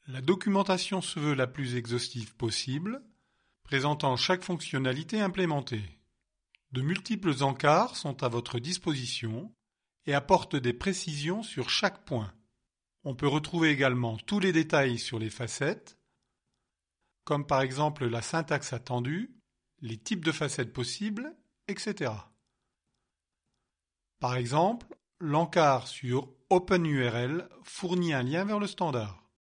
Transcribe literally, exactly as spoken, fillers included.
La documentation se veut la plus exhaustive possible, présentant chaque fonctionnalité implémentée. De multiples encarts sont à votre disposition et apportent des précisions sur chaque point. On peut retrouver également tous les détails sur les facettes, comme par exemple la syntaxe attendue, les types de facettes possibles, et cetera. Par exemple, l'encart sur OpenURL fournit un lien vers le standard.